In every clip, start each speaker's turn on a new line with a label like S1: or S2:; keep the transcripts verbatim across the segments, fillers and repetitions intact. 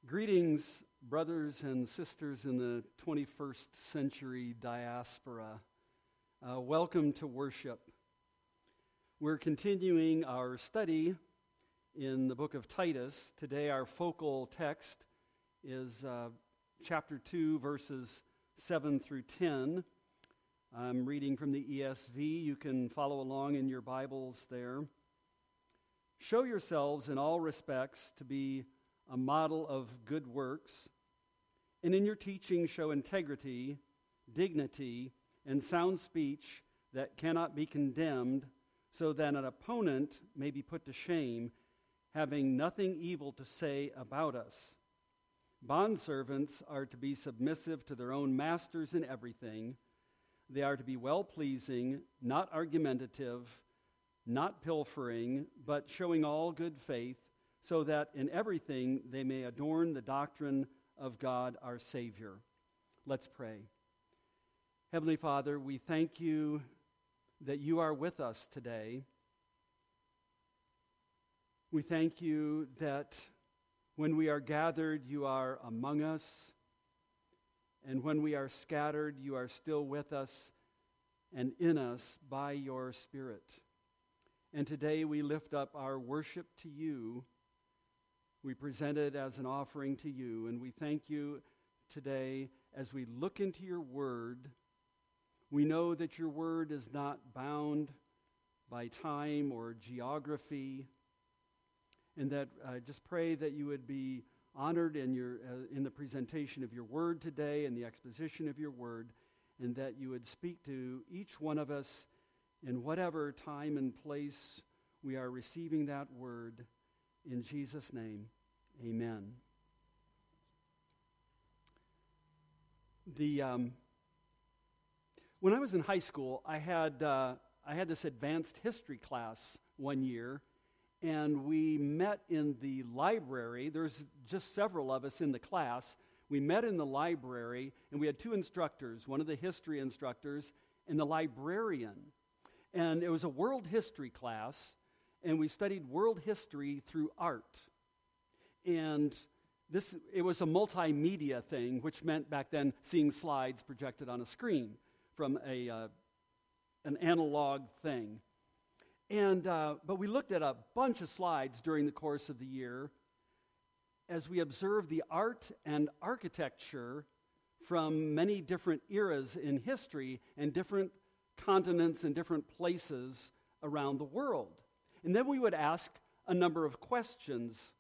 S1: Greetings, brothers and sisters in the twenty-first century diaspora. Uh, welcome to worship. We're continuing our study in the book of Titus. Today our focal text is uh, chapter two, verses seven through ten. I'm reading from the E S V. You can follow along in your Bibles there. Show yourselves in all respects to be a model of good works, and in your teaching show integrity, dignity, and sound speech that cannot be condemned, so that an opponent may be put to shame, having nothing evil to say about us. Bondservants are to be submissive to their own masters in everything. They are to be well-pleasing, not argumentative, not pilfering, but showing all good faith, so that in everything they may adorn the doctrine of God our Savior. Let's pray. Heavenly Father, we thank you that you are with us today. We thank you that when we are gathered, you are among us, and when we are scattered, you are still with us and in us by your Spirit. And today we lift up our worship to you. We present it as an offering to you, and we thank you today as we look into your word. We know that your word is not bound by time or geography, and that I uh, just pray that you would be honored in your uh, in the presentation of your word today and the exposition of your word, and that you would speak to each one of us in whatever time and place we are receiving that word. In Jesus' name, amen. The um, when I was in high school, I had uh, I had this advanced history class one year, and we met in the library. There's just several of us in the class. We met in the library, and we had two instructors, one of the history instructors and the librarian. And it was a world history class, and we studied world history through art. And this it was a multimedia thing, which meant back then seeing slides projected on a screen from a uh, an analog thing. And uh, but we looked at a bunch of slides during the course of the year as we observed the art and architecture from many different eras in history and different continents and different places around the world. And then we would ask a number of questions.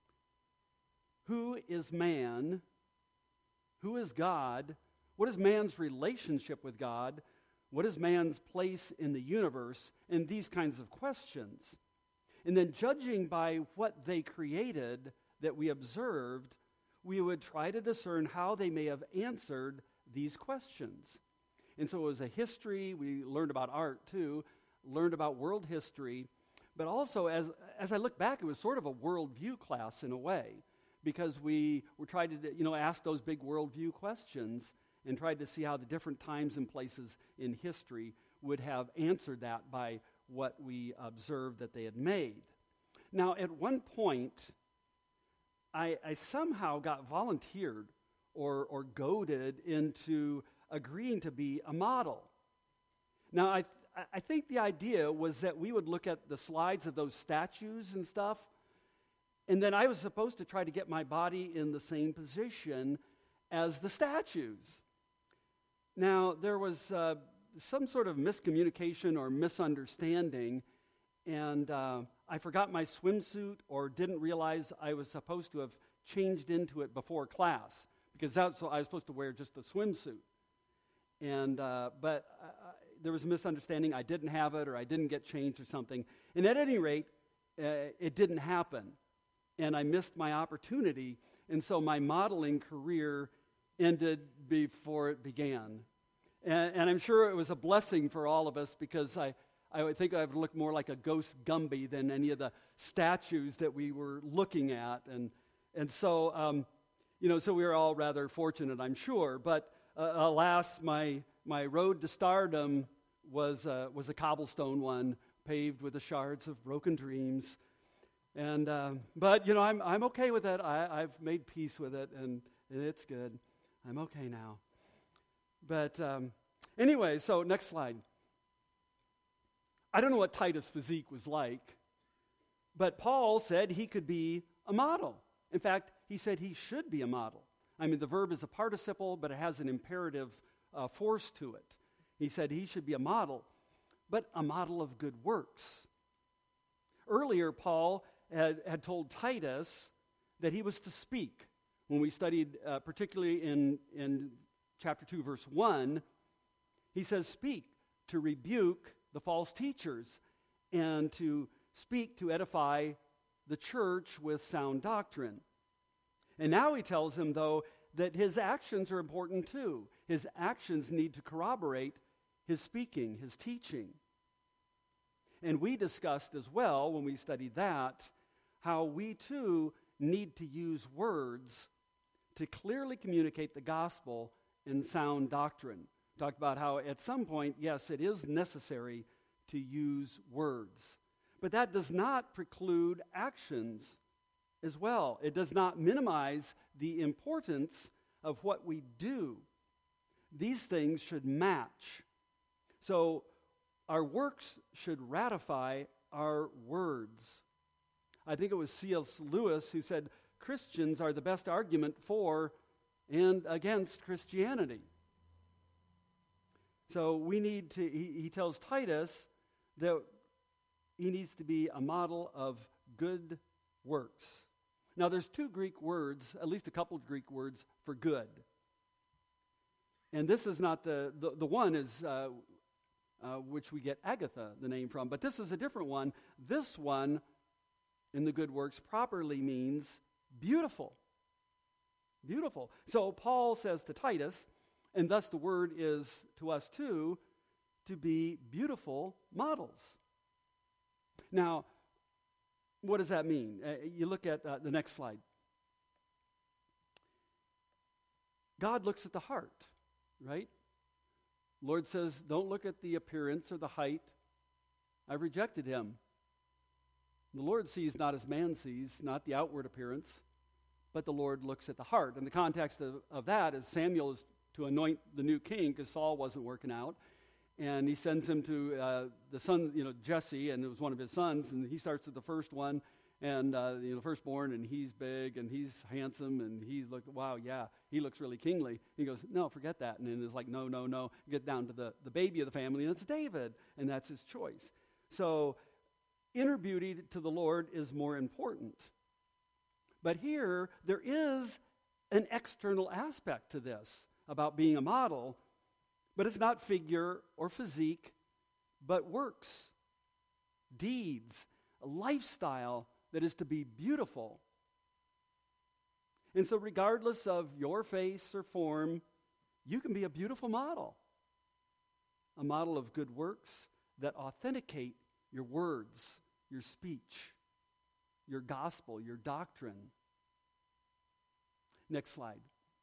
S1: Who is man? Who is God? What is man's relationship with God? What is man's place in the universe? And these kinds of questions. And then judging by what they created that we observed, we would try to discern how they may have answered these questions. And so it was a history. We learned about art too, learned about world history. But also, as as I look back, it was sort of a worldview class in a way, because we were trying to, you know, ask those big worldview questions and tried to see how the different times and places in history would have answered that by what we observed that they had made. Now, at one point, I, I somehow got volunteered or or goaded into agreeing to be a model. Now, I. I think the idea was that we would look at the slides of those statues and stuff, and then I was supposed to try to get my body in the same position as the statues. Now, there was uh, some sort of miscommunication or misunderstanding, and uh, I forgot my swimsuit or didn't realize I was supposed to have changed into it before class, because that's what I was supposed to wear, just a swimsuit. And uh, but uh, there was a misunderstanding. I didn't have it, or I didn't get changed or something. And at any rate, uh, it didn't happen. And I missed my opportunity. And so my modeling career ended before it began. And, and I'm sure it was a blessing for all of us, because I, I would think I would look more like a ghost Gumby than any of the statues that we were looking at. And, and so, um, you know, so we were all rather fortunate, I'm sure. But uh, alas, my... My road to stardom was uh, was a cobblestone one, paved with the shards of broken dreams. And uh, but you know, I'm I'm okay with that. I, I've made peace with it, and, and it's good. I'm okay now. But um, anyway, so next slide. I don't know what Titus' physique was like, but Paul said he could be a model. In fact, he said he should be a model. I mean, the verb is a participle, but it has an imperative uh, force to it. He said he should be a model, but a model of good works. Earlier, Paul had, had told Titus that he was to speak. When we studied, uh, particularly in, in chapter two, verse one, he says, speak to rebuke the false teachers and to speak to edify the church with sound doctrine. And now he tells him, though, that his actions are important too. His actions need to corroborate his speaking, his teaching. And we discussed as well, when we studied that, how we too need to use words to clearly communicate the gospel and sound doctrine. Talked about how at some point, yes, it is necessary to use words. But that does not preclude actions as well. It does not minimize the importance of what we do. These things should match. So our works should ratify our words. I think it was C S Lewis who said, Christians are the best argument for and against Christianity. So we need to, he, he tells Titus that he needs to be a model of good works. Now there's two Greek words, at least a couple of Greek words for good. And this is not the, the, the one is uh, uh, which we get Agatha, the name from, but this is a different one. This one in the good works properly means beautiful. Beautiful. So Paul says to Titus, and thus the word is to us too, to be beautiful models. Now, what does that mean? Uh, you look at uh, the next slide. God looks at the heart, right? Lord says, don't look at the appearance or the height. I've rejected him. The Lord sees not as man sees, not the outward appearance, but the Lord looks at the heart. And the context of, of that is Samuel is to anoint the new king because Saul wasn't working out. And he sends him to uh, the son, you know, Jesse, and it was one of his sons. And he starts with the first one, and, uh, you know, firstborn, and he's big, and he's handsome, and he's like, wow, yeah, he looks really kingly. He goes, no, forget that. And then it's like, no, no, no. Get down to the, the baby of the family, and it's David, and that's his choice. So inner beauty to the Lord is more important. But here, there is an external aspect to this about being a model, but it's not figure or physique, but works, deeds, a lifestyle that is to be beautiful. And so regardless of your face or form, you can be a beautiful model, a model of good works that authenticate your words, your speech, your gospel, your doctrine. Next slide.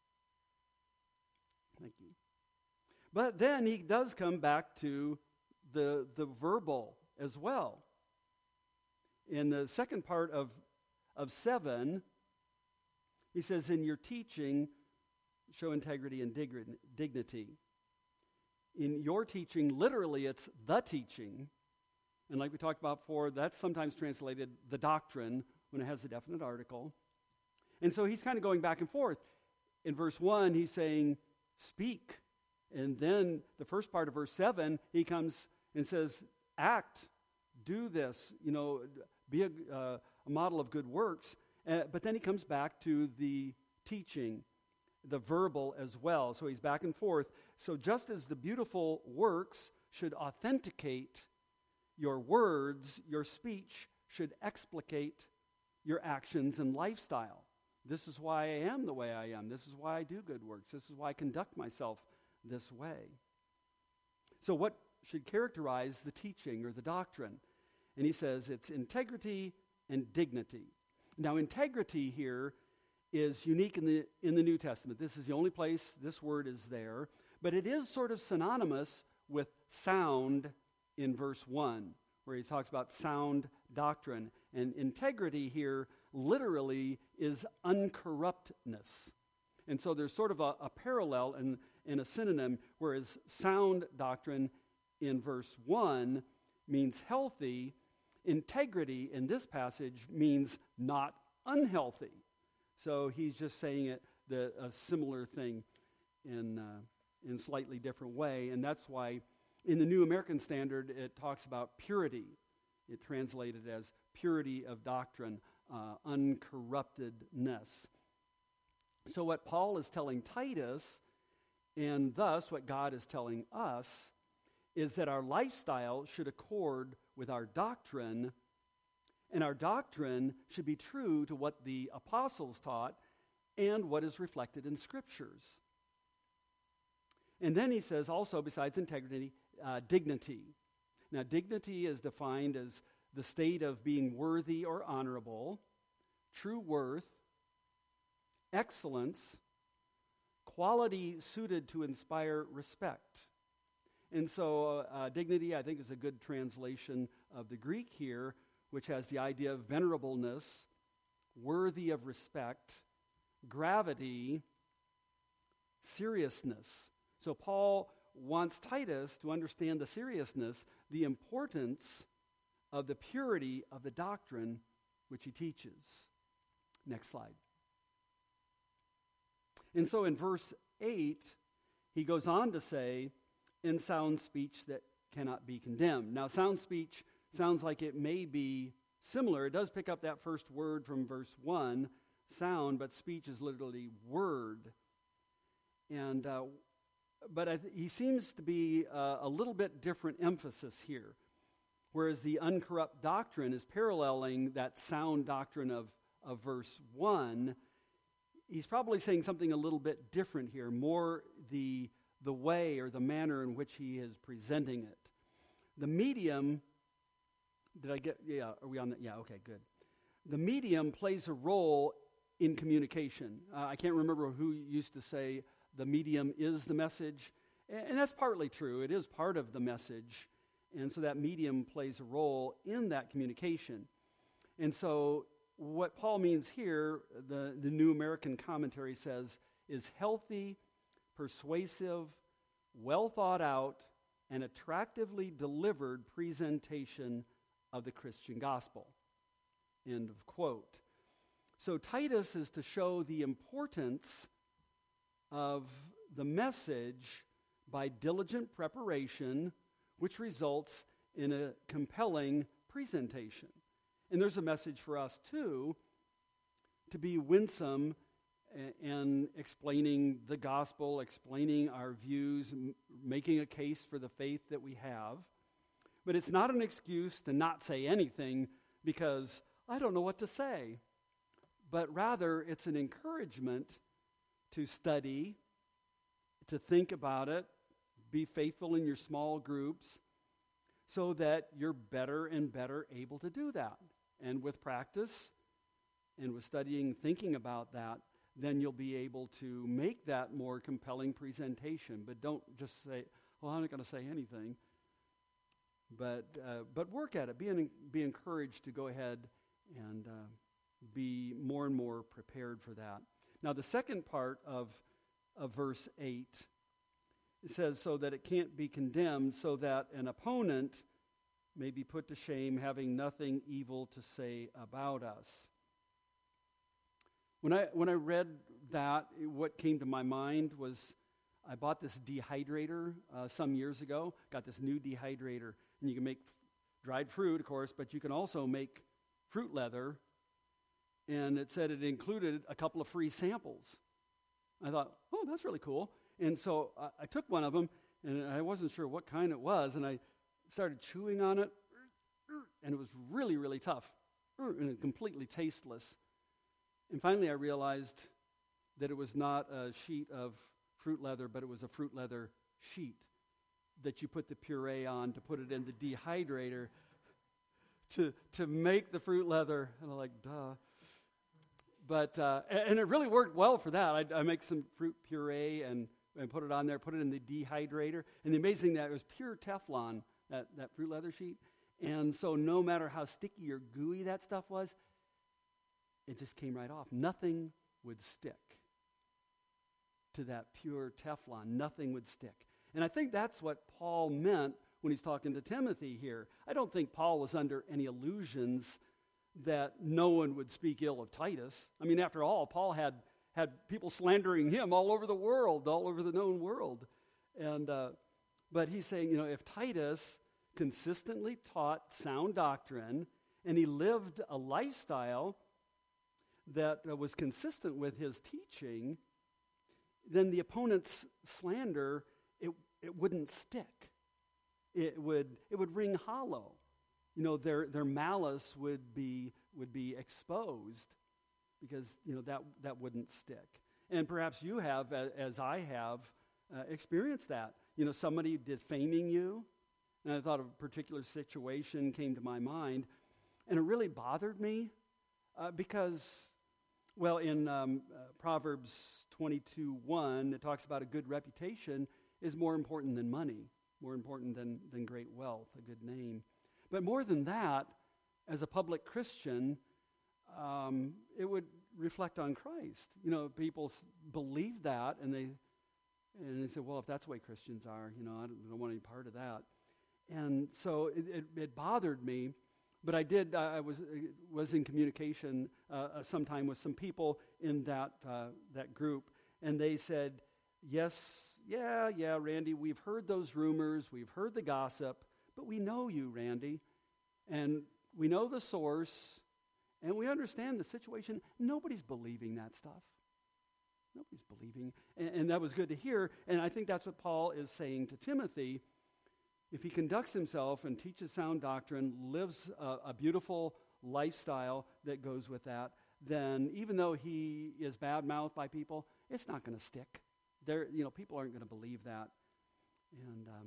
S1: Thank you. But then he does come back to the, the verbal as well. In the second part of, of seven, he says, in your teaching, show integrity and dignity. In your teaching, literally it's the teaching. And like we talked about before, that's sometimes translated the doctrine when it has a definite article. And so he's kind of going back and forth. In verse one, he's saying, speak. And then the first part of verse seven, he comes and says, act, do this, you know, be a, uh, a model of good works. Uh, but then he comes back to the teaching, the verbal as well. So he's back and forth. So just as the beautiful works should authenticate your words, your speech should explicate your actions and lifestyle. This is why I am the way I am. This is why I do good works. This is why I conduct myself this way. So what should characterize the teaching or the doctrine? And he says it's integrity and dignity. Now, integrity here is unique in the in the New Testament. This is the only place this word is there, but it is sort of synonymous with sound in verse one, where he talks about sound doctrine. And integrity here literally is uncorruptness. And so there's sort of a, a parallel and, and a synonym, whereas sound doctrine in verse one means healthy, integrity in this passage means not unhealthy. So he's just saying it the, a similar thing in uh, in slightly different way, and that's why in the New American Standard it talks about purity. It translated as purity of doctrine, uh, uncorruptedness. So what Paul is telling Titus, and thus what God is telling us, is that our lifestyle should accord with our doctrine, and our doctrine should be true to what the apostles taught and what is reflected in Scriptures. And then he says also, besides integrity, uh, dignity. Now, dignity is defined as the state of being worthy or honorable, true worth, excellence, quality suited to inspire respect. And so uh, uh, dignity, I think, is a good translation of the Greek here, which has the idea of venerableness, worthy of respect, gravity, seriousness. So Paul wants Titus to understand the seriousness, the importance of the purity of the doctrine which he teaches. Next slide. And so in verse eight, he goes on to say, in sound speech that cannot be condemned. Now, sound speech sounds like it may be similar. It does pick up that first word from verse one, sound, but speech is literally word. And uh, but I th- he seems to be uh, a little bit different emphasis here. Whereas the uncorrupt doctrine is paralleling that sound doctrine of, of verse one, he's probably saying something a little bit different here, more the, the way or the manner in which he is presenting it. The medium, did I get, yeah, are we on that? Yeah, okay, good. The medium plays a role in communication. Uh, I can't remember who used to say the medium is the message, and, and that's partly true. It is part of the message. And so that medium plays a role in that communication. And so what Paul means here, the, the New American Commentary says, is healthy, persuasive, well thought out, and attractively delivered presentation of the Christian gospel. End of quote. So Titus is to show the importance of the message by diligent preparation, which results in a compelling presentation. And there's a message for us, too, to be winsome and explaining the gospel, explaining our views, m- making a case for the faith that we have. But it's not an excuse to not say anything because I don't know what to say. But rather, it's an encouragement to study, to think about it, be faithful in your small groups so that you're better and better able to do that. And with practice and with studying, thinking about that, then you'll be able to make that more compelling presentation. But don't just say, well, I'm not going to say anything. But uh, but work at it. Be, an, be encouraged to go ahead and uh, be more and more prepared for that. Now, the second part of, of verse eight, it says, so that it can't be condemned, so that an opponent may be put to shame, having nothing evil to say about us. When I when I read that, what came to my mind was I bought this dehydrator uh, some years ago, got this new dehydrator, and you can make f- dried fruit, of course, but you can also make fruit leather, and it said it included a couple of free samples. I thought, oh, that's really cool. And so I, I took one of them, and I wasn't sure what kind it was, and I started chewing on it, and it was really, really tough, and completely tasteless. And finally I realized that it was not a sheet of fruit leather, but it was a fruit leather sheet that you put the puree on to put it in the dehydrator to to make the fruit leather. And I'm like, duh. But, uh, and it really worked well for that. I, I make some fruit puree and, and put it on there, put it in the dehydrator. And the amazing that it was pure Teflon, that, that fruit leather sheet. And so no matter how sticky or gooey that stuff was, it just came right off. Nothing would stick to that pure Teflon. Nothing would stick. And I think that's what Paul meant when he's talking to Timothy here. I don't think Paul was under any illusions that no one would speak ill of Titus. I mean, after all, Paul had, had people slandering him all over the world, all over the known world. And uh, but he's saying, you know, if Titus consistently taught sound doctrine and he lived a lifestyle that uh, was consistent with his teaching, then the opponent's slander, it it wouldn't stick. It would it would ring hollow. You know, their their malice would be would be exposed because, you know, that that wouldn't stick. And perhaps you have, as I have, uh, experienced that. You know, somebody defaming you, and I thought a particular situation came to my mind, and it really bothered me uh, because, well, in um, uh, Proverbs twenty-two one, it talks about a good reputation is more important than money, more important than, than great wealth, a good name. But more than that, as a public Christian, um, it would reflect on Christ. You know, people s- believe that, and they and they say, well, if that's the way Christians are, you know, I don't, I don't want any part of that. And so it, it, it bothered me, but I did, uh, I was was in communication uh, sometime with some people in that uh, that group, and they said, yes, yeah, yeah, Randy, we've heard those rumors, we've heard the gossip, but we know you, Randy, and we know the source, and we understand the situation. Nobody's believing that stuff. Nobody's believing, and, and that was good to hear, and I think that's what Paul is saying to Timothy. If he conducts himself and teaches sound doctrine, lives a, a beautiful lifestyle that goes with that, then even though he is bad-mouthed by people, it's not going to stick. There, you know, people aren't going to believe that. And um,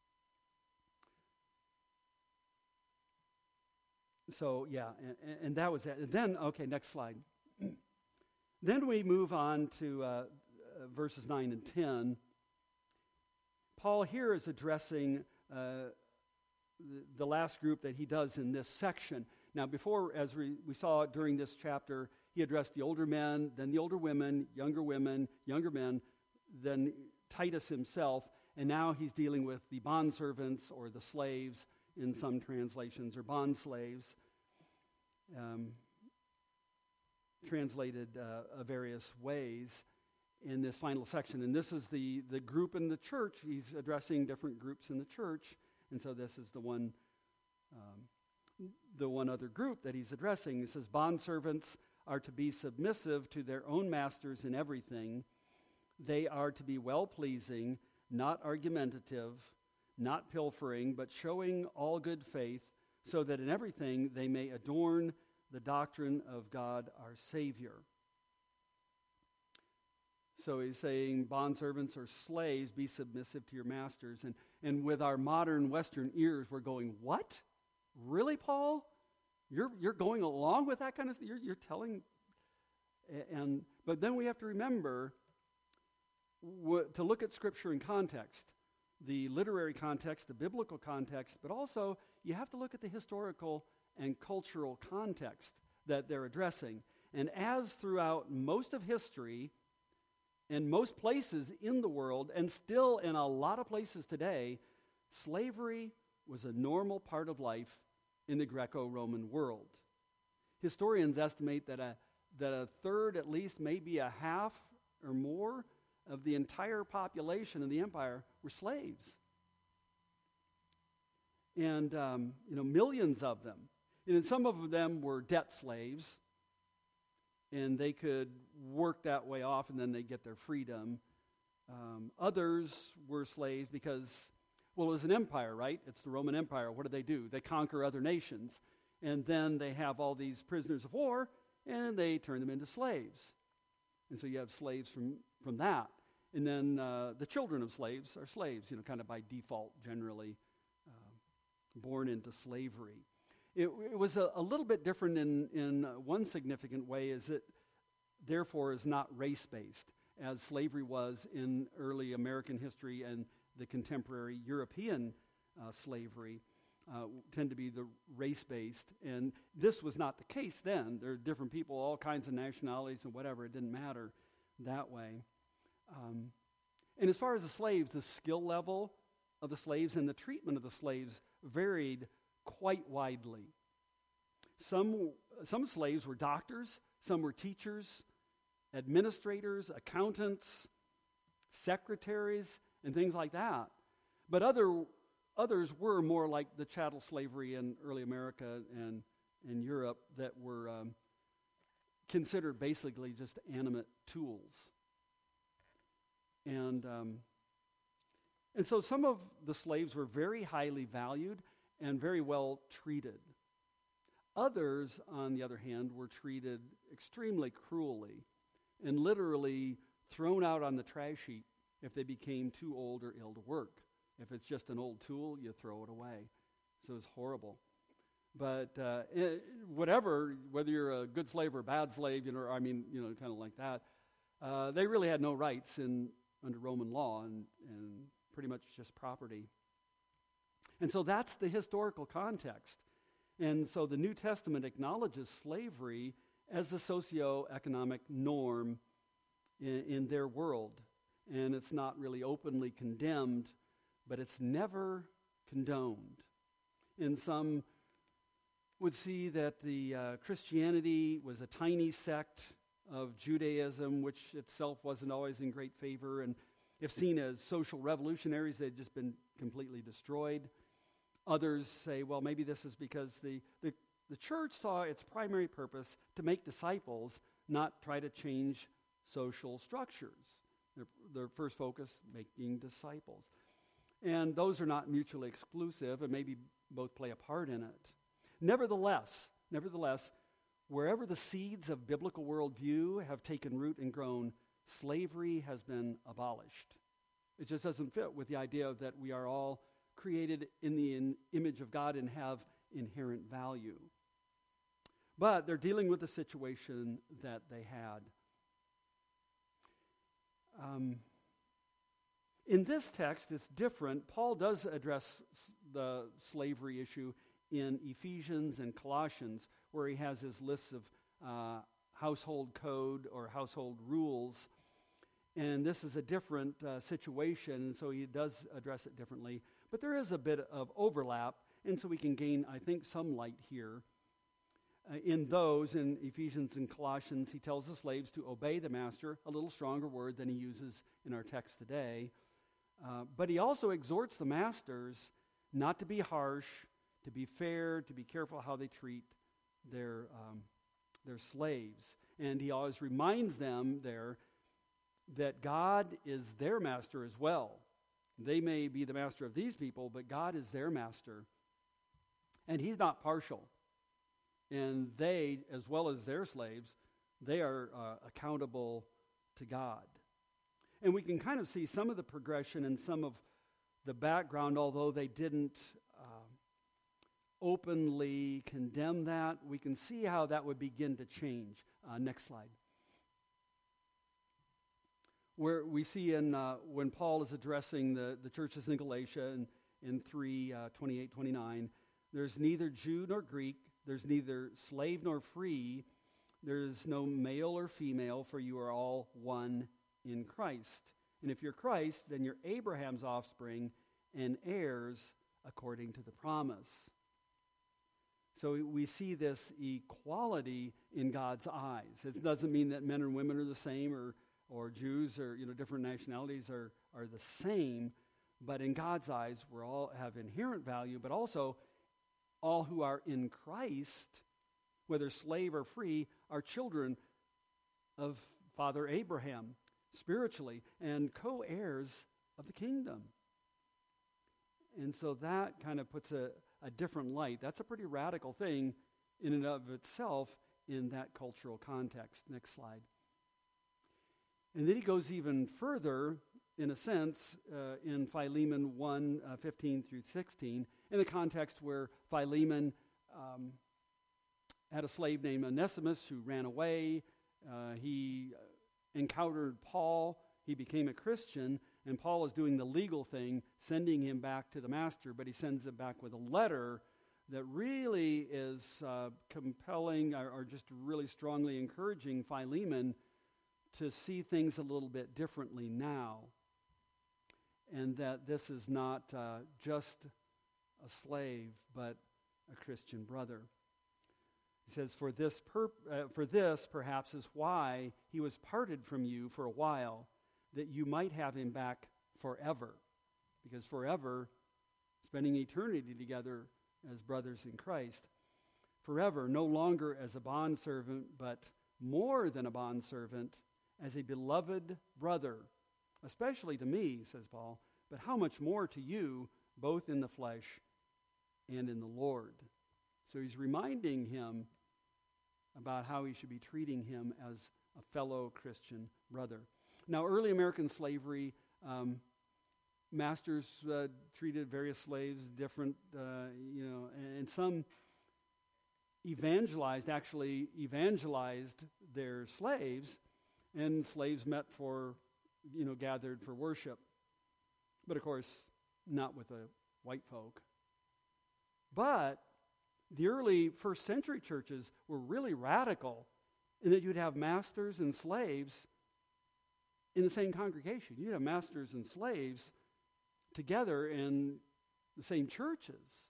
S1: so, yeah, and, and that was it. And then, okay, next slide. Then we move on to uh, uh, verses nine and ten. Paul here is addressing uh, the, the last group that he does in this section. Now, before, as we, we saw during this chapter, he addressed the older men, then the older women, younger women, younger men, then Titus himself, and now he's dealing with the bondservants or the slaves in some translations, or bond slaves, um, translated uh, various ways in this final section. And this is the, the group in the church. He's addressing different groups in the church, and so this is the one um, the one other group that he's addressing. He says, bondservants are to be submissive to their own masters in everything. They are to be well-pleasing, not argumentative, not pilfering, but showing all good faith, so that in everything they may adorn the doctrine of God our Savior. So he's saying, bondservants or slaves, be submissive to your masters. And, and with our modern Western ears, we're going, what? Really, Paul? You're you're going along with that kind of thing? You're, you're telling... And but then we have to remember wh- to look at Scripture in context, the literary context, the biblical context, but also you have to look at the historical and cultural context that they're addressing. And as throughout most of history, in most places in the world, and still in a lot of places today, slavery was a normal part of life in the Greco-Roman world. Historians estimate that a that a third, at least maybe a half or more, of the entire population of the empire were slaves. And, um, you know, millions of them. And some of them were debt slaves, and they could work that way off, and then they get their freedom. Um, others were slaves because, well, it was an empire, right? It's the Roman Empire. What do they do? They conquer other nations, and then they have all these prisoners of war, and they turn them into slaves. And so you have slaves from, from that. And then uh, the children of slaves are slaves, you know, kind of by default, generally uh, born into slavery. It, it was a, a little bit different in, in one significant way, is it therefore is not race-based, as slavery was in early American history and the contemporary European uh, slavery. uh, tend to be the race-based. And this was not the case then. There are different people, all kinds of nationalities and whatever. It didn't matter that way. Um, and as far as the slaves, the skill level of the slaves and the treatment of the slaves varied quite widely. Some, some slaves were doctors, some were teachers, administrators, accountants, secretaries, and things like that. But other others were more like the chattel slavery in early America and in Europe that were um, considered basically just animate tools. And um, and so some of the slaves were very highly valued and very well treated. Others, on the other hand, were treated extremely cruelly and literally thrown out on the trash heap if they became too old or ill to work. If it's just an old tool, you throw it away. So it's horrible. But uh, it, whatever, whether you're a good slave or a bad slave, you know, I mean, you know, kind of like that, uh, they really had no rights in under Roman law and, and pretty much just property. And so that's the historical context. And so the New Testament acknowledges slavery as the socioeconomic norm in, in their world. And it's not really openly condemned, but it's never condoned. And some would see that the uh, Christianity was a tiny sect of Judaism, which itself wasn't always in great favor, and if seen as social revolutionaries, they'd just been completely destroyed. Others say, well, maybe this is because the, the, the church saw its primary purpose to make disciples, not try to change social structures. Their, their first focus, making disciples. And those are not mutually exclusive, and maybe both play a part in it. Nevertheless, nevertheless, wherever the seeds of biblical worldview have taken root and grown, slavery has been abolished. It just doesn't fit with the idea that we are all created in the in image of God and have inherent value. But they're dealing with the situation that they had. Um, in this text, it's different. Paul does address s- the slavery issue in Ephesians and Colossians, where he has his lists of uh, household code or household rules. And this is a different uh, situation, and so he does address it differently. But there is a bit of overlap, and so we can gain, I think, some light here. Uh, in those, in Ephesians and Colossians, he tells the slaves to obey the master, a little stronger word than he uses in our text today. Uh, but he also exhorts the masters not to be harsh, to be fair, to be careful how they treat their, um, their slaves. And he always reminds them there that God is their master as well. They may be the master of these people, but God is their master. And he's not partial. And they, as well as their slaves, they are uh, accountable to God. And we can kind of see some of the progression and some of the background, although they didn't uh, openly condemn that. We can see how that would begin to change. Uh, next slide. Where we see in uh, when Paul is addressing the, the churches in Galatia in, in three, uh, twenty-eight, twenty-nine, there's neither Jew nor Greek, there's neither slave nor free, there's no male or female, for you are all one in Christ. And if you're Christ, then you're Abraham's offspring and heirs according to the promise. So we see this equality in God's eyes. It doesn't mean that men and women are the same, or or Jews or you know different nationalities are, are the same, but in God's eyes, we all have inherent value, but also all who are in Christ, whether slave or free, are children of Father Abraham spiritually and co-heirs of the kingdom. And so that kind of puts a, a different light. That's a pretty radical thing in and of itself in that cultural context. Next slide. And then he goes even further, in a sense, uh, in Philemon one, uh, fifteen through sixteen, in the context where Philemon um, had a slave named Onesimus who ran away. Uh, he encountered Paul. He became a Christian. And Paul is doing the legal thing, sending him back to the master, but he sends him back with a letter that really is uh, compelling or, or just really strongly encouraging Philemon to see things a little bit differently now. And that this is not uh, just a slave, but a Christian brother. He says, for this, pur- uh, for this perhaps is why he was parted from you for a while, that you might have him back forever. Because forever, spending eternity together as brothers in Christ. Forever, no longer as a bondservant, but more than a bondservant, as a beloved brother, especially to me, says Paul, but how much more to you, both in the flesh and in the Lord. So he's reminding him about how he should be treating him as a fellow Christian brother. Now, early American slavery, um, masters uh, treated various slaves different, uh, you know, and some evangelized, actually evangelized their slaves, and slaves met for, you know, gathered for worship. But of course, not with the white folk. But the early first century churches were really radical in that you'd have masters and slaves in the same congregation. You'd have masters and slaves together in the same churches.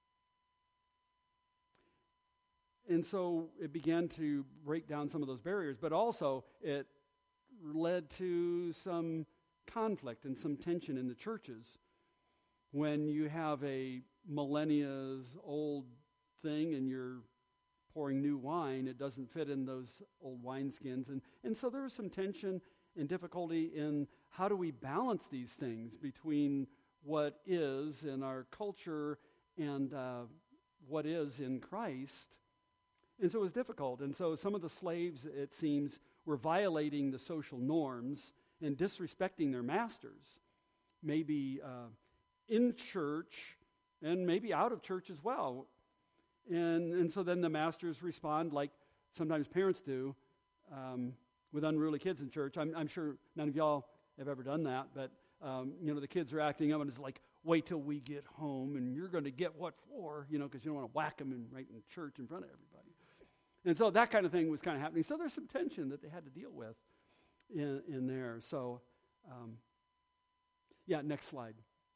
S1: And so it began to break down some of those barriers, but also it led to some conflict and some tension in the churches. When you have a millennia's old thing and you're pouring new wine, it doesn't fit in those old wineskins. And, and so there was some tension and difficulty in how do we balance these things between what is in our culture and uh, what is in Christ. And so it was difficult. And so some of the slaves, it seems, were violating the social norms and disrespecting their masters, maybe uh, in church and maybe out of church as well. And, and so then the masters respond like sometimes parents do um, with unruly kids in church. I'm, I'm sure none of y'all have ever done that, but um, you know, the kids are acting up and it's like, wait till we get home and you're going to get what for, you know, because you don't want to whack them in, right in church in front of everybody. And so that kind of thing was kind of happening. So there's some tension that they had to deal with in, in there. So, um, yeah, next slide.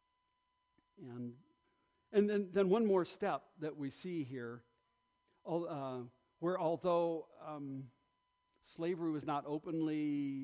S1: And and then, then one more step that we see here, uh, where although um, slavery was not openly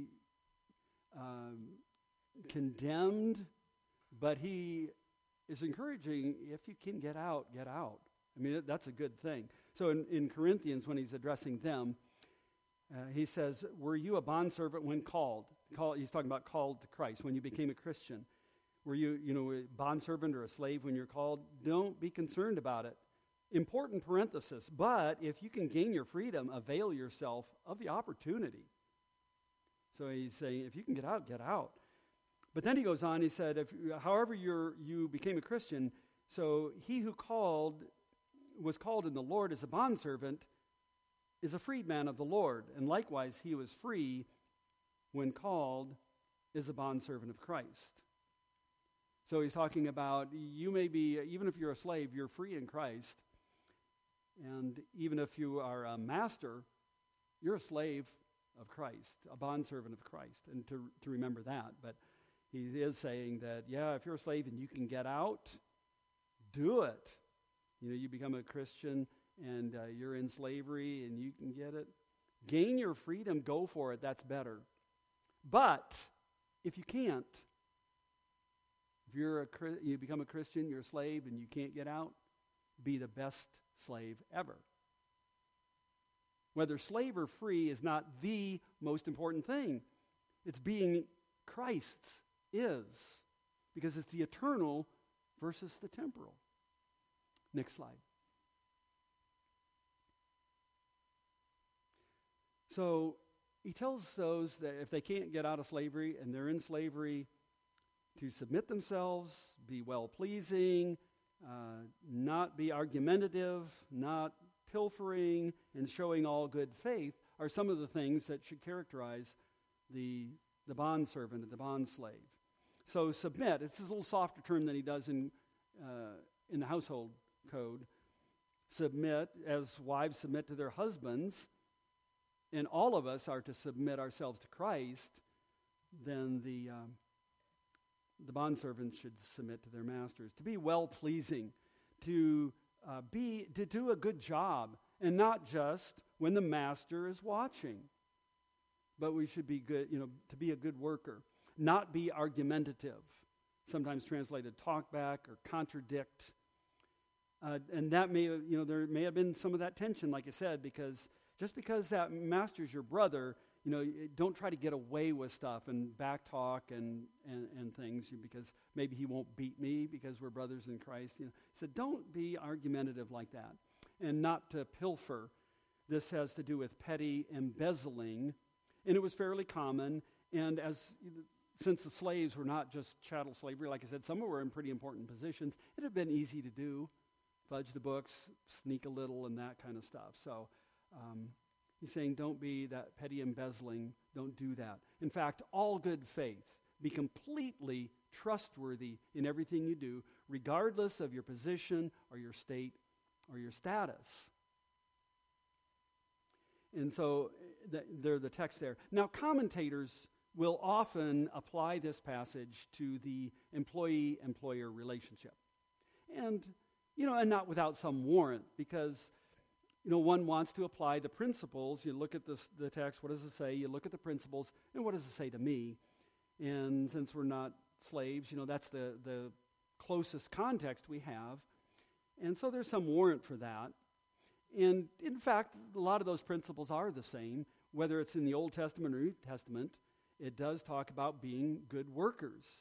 S1: um, condemned, but he is encouraging, if you can get out, get out. I mean, that's a good thing. So in, in Corinthians, when he's addressing them, uh, he says, were you a bondservant when called? Call, he's talking about called to Christ, when you became a Christian. Were you, you know, a bondservant or a slave when you're called? Don't be concerned about it. Important parenthesis, but if you can gain your freedom, avail yourself of the opportunity. So he's saying, if you can get out, get out. But then he goes on, he said, if, however you're, you became a Christian, so he who called was called in the Lord as a bondservant is a freedman of the Lord. And likewise, he was free when called is a bondservant of Christ. So he's talking about you may be, even if you're a slave, you're free in Christ. And even if you are a master, you're a slave of Christ, a bondservant of Christ. And to, to remember that. But he is saying that, yeah, if you're a slave and you can get out, do it. You know, you become a Christian and uh, you're in slavery and you can get it. Gain your freedom, go for it, that's better. But if you can't, if you're a you become a Christian, you're a slave and you can't get out, be the best slave ever. Whether slave or free is not the most important thing. It's being Christ's is, because it's the eternal versus the temporal. Next slide. So he tells those that if they can't get out of slavery and they're in slavery, to submit themselves, be well-pleasing, uh, not be argumentative, not pilfering, and showing all good faith are some of the things that should characterize the, the bondservant and the bondslave. So submit, it's this little softer term than he does in uh, in the household code. Submit, as wives submit to their husbands, and all of us are to submit ourselves to Christ, then the um, the bondservants should submit to their masters. To be well-pleasing, to uh, be to do a good job, and not just when the master is watching. But we should be good, you know, to be a good worker, not be argumentative, sometimes translated talk back or contradict. Uh, and that may, you know, there may have been some of that tension, like I said, because just because that master's your brother, you know, don't try to get away with stuff and back talk and, and, and things because maybe he won't beat me because we're brothers in Christ. You know, so don't be argumentative like that. And not to pilfer. This has to do with petty embezzling. And it was fairly common, and as since the slaves were not just chattel slavery, like I said, some were in pretty important positions, it had been easy to do, fudge the books, sneak a little, and that kind of stuff. So um, he's saying don't be that petty embezzling, don't do that. In fact, all good faith, be completely trustworthy in everything you do, regardless of your position or your state or your status. And so the, they're the text there. Now, commentators will often apply this passage to the employee-employer relationship. And, you know, and not without some warrant, because, you know, one wants to apply the principles. You look at this, the text, what does it say? You look at the principles, and what does it say to me? And since we're not slaves, you know, that's the, the closest context we have. And so there's some warrant for that. And in fact, a lot of those principles are the same, whether it's in the Old Testament or New Testament. It does talk about being good workers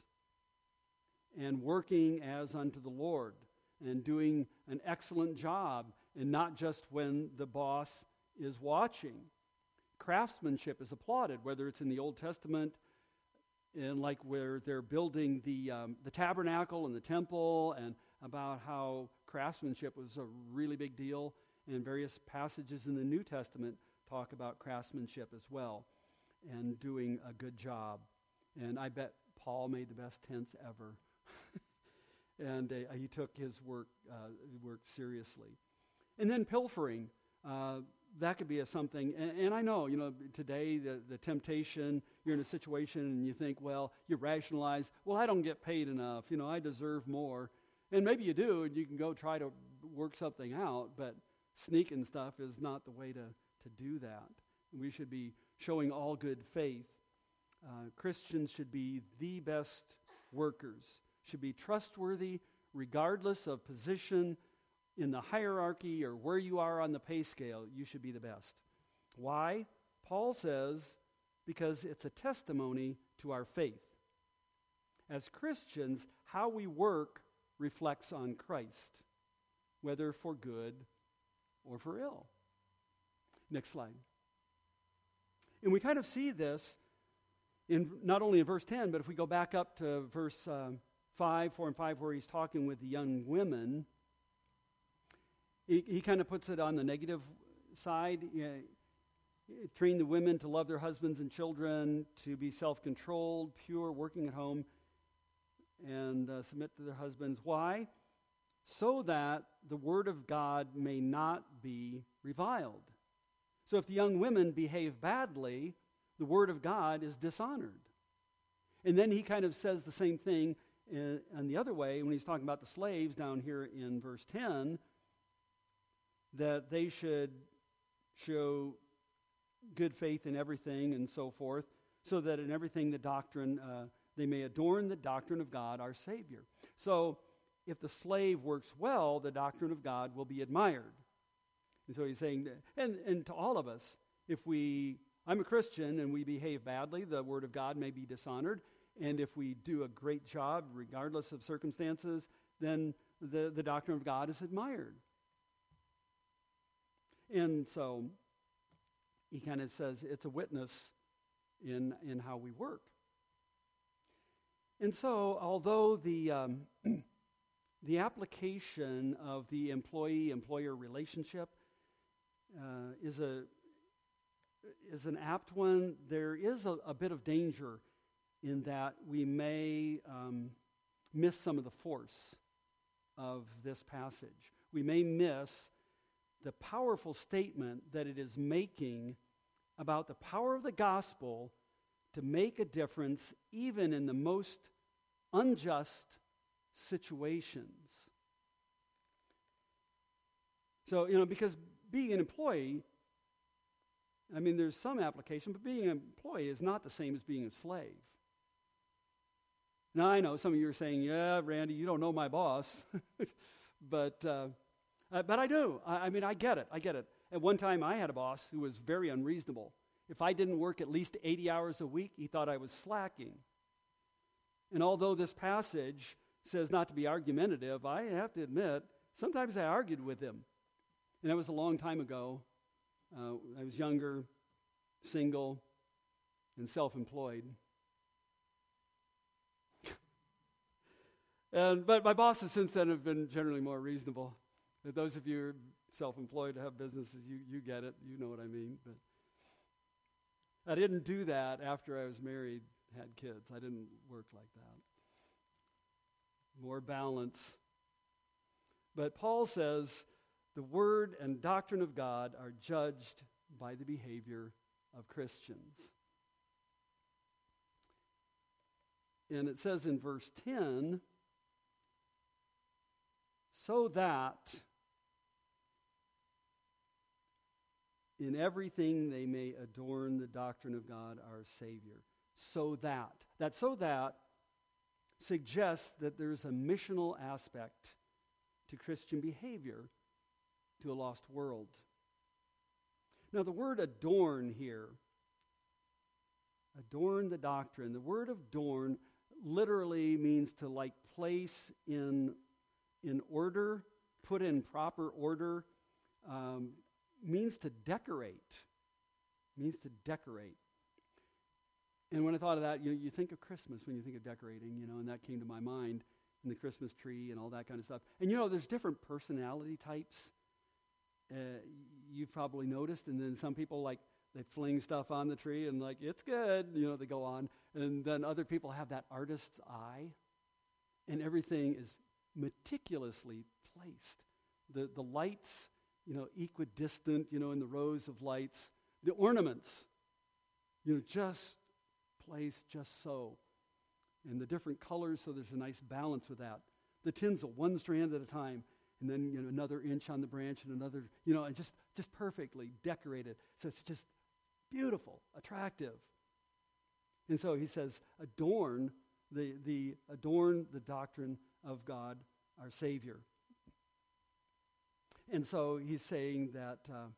S1: and working as unto the Lord and doing an excellent job, and not just when the boss is watching. Craftsmanship is applauded, whether it's in the Old Testament and like where they're building the um, the tabernacle and the temple, and about how craftsmanship was a really big deal. And various passages in the New Testament talk about craftsmanship as well and doing a good job. And I bet Paul made the best tents ever. and uh, he took his work uh, work seriously. And then pilfering, uh, that could be a something. And, and I know, you know, today the, the temptation, you're in a situation and you think, well, you rationalize, well, I don't get paid enough. You know, I deserve more. And maybe you do, and you can go try to work something out, but sneaking stuff is not the way to, to do that. We should be showing all good faith. Uh, Christians should be the best workers, should be trustworthy regardless of position in the hierarchy or where you are on the pay scale. You should be the best. Why? Paul says, because it's a testimony to our faith. As Christians, how we work reflects on Christ, whether for good or for ill. Next slide. And we kind of see this in not only in verse ten, but if we go back up to verse uh, five, four and five, where he's talking with the young women, he, he kind of puts it on the negative side. You know, train the women to love their husbands and children, to be self-controlled, pure, working at home, and uh, submit to their husbands. Why? So that the word of God may not be reviled. So if the young women behave badly, the word of God is dishonored. And then he kind of says the same thing in, in the other way when he's talking about the slaves down here in verse ten, that they should show good faith in everything and so forth, so that in everything the doctrine, uh, they may adorn the doctrine of God, our Savior. So if the slave works well, the doctrine of God will be admired. And so he's saying, and, and to all of us, if we, I'm a Christian and we behave badly, the word of God may be dishonored. And if we do a great job, regardless of circumstances, then the, the doctrine of God is admired. And so he kind of says it's a witness in, in how we work. And so, although the um, the application of the employee-employer relationship uh, is a is an apt one, there is a, a bit of danger in that we may um, miss some of the force of this passage. We may miss the powerful statement that it is making about the power of the gospel to make a difference even in the most unjust situations. So, you know, because being an employee, I mean, there's some application, but being an employee is not the same as being a slave. Now, I know some of you are saying, yeah, Randy, you don't know my boss. but uh, uh, but I do. I, I mean, I get it. I get it. At one time, I had a boss who was very unreasonable. If I didn't work at least eighty hours a week, he thought I was slacking. And although this passage says not to be argumentative, I have to admit, sometimes I argued with him. And that was a long time ago. Uh, I was younger, single, and self-employed. and But my bosses since then have been generally more reasonable. But those of you who are self-employed have businesses, you, you get it. You know what I mean. But I didn't do that after I was married, had kids. I didn't work like that. More balance. But Paul says the word and doctrine of God are judged by the behavior of Christians. And it says in verse ten, so that in everything they may adorn the doctrine of God our Savior. So that. That so that suggests that there's a missional aspect to Christian behavior to a lost world. Now the word adorn here, adorn the doctrine, the word adorn literally means to like place in, in order, put in proper order, um, means to decorate, means to decorate. And when I thought of that, you know, you think of Christmas when you think of decorating, you know, and that came to my mind, and the Christmas tree and all that kind of stuff. And you know, there's different personality types. Uh, you've probably noticed, and then some people like they fling stuff on the tree and like it's good, you know, they go on. And then other people have that artist's eye, and everything is meticulously placed. The the lights, you know, equidistant, you know, in the rows of lights. The ornaments, you know, just placed just so. And the different colors, so there's a nice balance with that. The tinsel, one strand at a time, and then, you know, another inch on the branch and another, you know, and just, just perfectly decorated. So it's just beautiful, attractive. And so he says, adorn the, the adorn the doctrine of God, our Savior. And so he's saying that uh,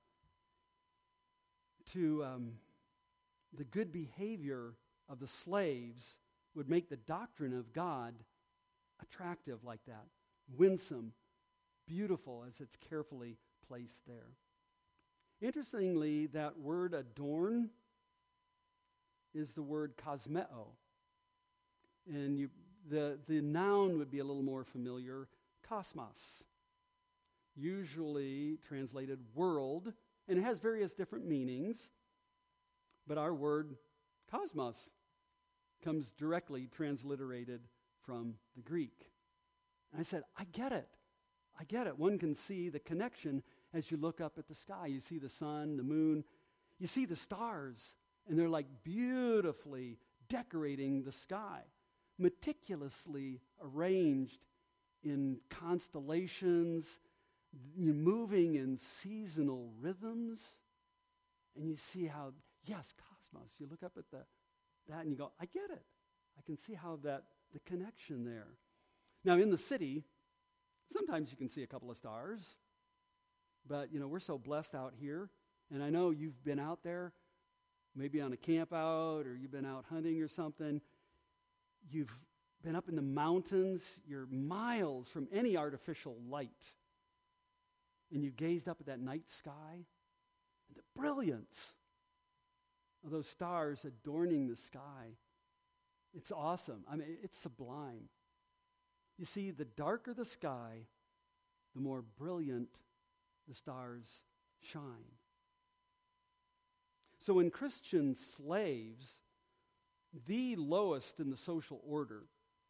S1: to um, the good behavior of the slaves would make the doctrine of God attractive like that, winsome, beautiful as it's carefully placed there. Interestingly, that word adorn is the word cosmeo. And you, the, the noun would be a little more familiar, cosmos. Usually translated world, and it has various different meanings, but our word cosmos comes directly transliterated from the Greek. And I said, I get it. I get it. One can see the connection as you look up at the sky. You see the sun, the moon, you see the stars, and they're like beautifully decorating the sky, meticulously arranged in constellations, moving in seasonal rhythms. And you see how, yes, cosmos, you look up at the that and you go, I get it. I can see how that, the connection there. Now in the city, sometimes you can see a couple of stars, but you know, we're so blessed out here, and I know you've been out there, maybe on a camp out, or you've been out hunting or something. You've been up in the mountains, you're miles from any artificial light, and you gazed up at that night sky, and the brilliance of those stars adorning the sky. It's awesome. I mean, it's sublime. You see, the darker the sky, the more brilliant the stars shine. So when Christian slaves the lowest in the social order,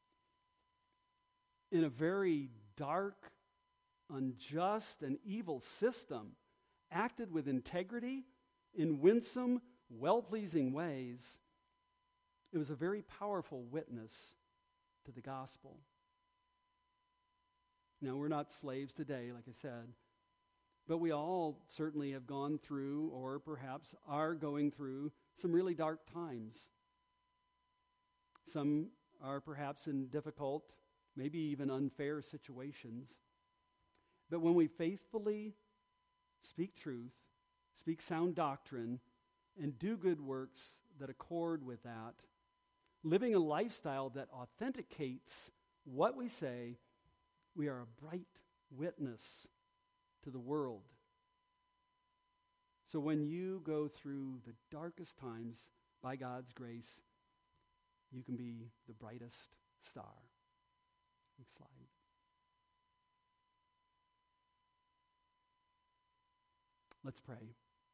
S1: in a very dark, unjust, and evil system, acted with integrity in winsome, well-pleasing ways, it was a very powerful witness to the gospel. Now, we're not slaves today, like I said, but we all certainly have gone through, or perhaps are going through, some really dark times. Some are perhaps in difficult, maybe even unfair situations. But when we faithfully speak truth, speak sound doctrine, and do good works that accord with that, living a lifestyle that authenticates what we say, we are a bright witness to the world. So when you go through the darkest times, by God's grace, you can be the brightest star. Next slide. Let's pray.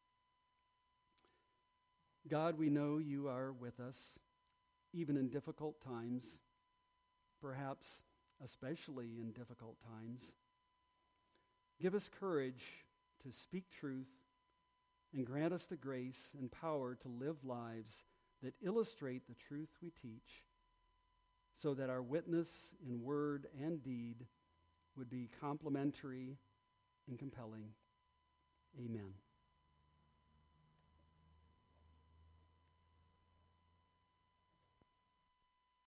S1: God, we know you are with us, even in difficult times, perhaps especially in difficult times. Give us courage to speak truth and grant us the grace and power to live lives that illustrate the truth we teach, so that our witness in word and deed would be complementary and compelling. Amen.